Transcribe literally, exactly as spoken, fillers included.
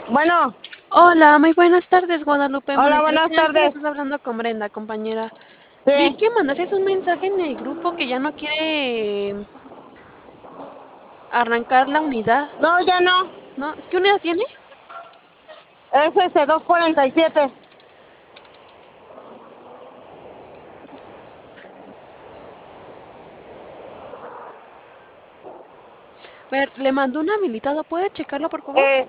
Bueno, Hola, muy buenas tardes, Guadalupe hola, Mónica. buenas Señal que tardes. estás hablando con Brenda, compañera. Vi Sí, que mandaste un mensaje en el grupo que ya no quiere arrancar la unidad, no, ya no. ¿no? ¿Qué unidad tiene? Es este dos cuarenta y siete. A ver, le mandó un habilitado. ¿Puede checarlo, por favor? Eh,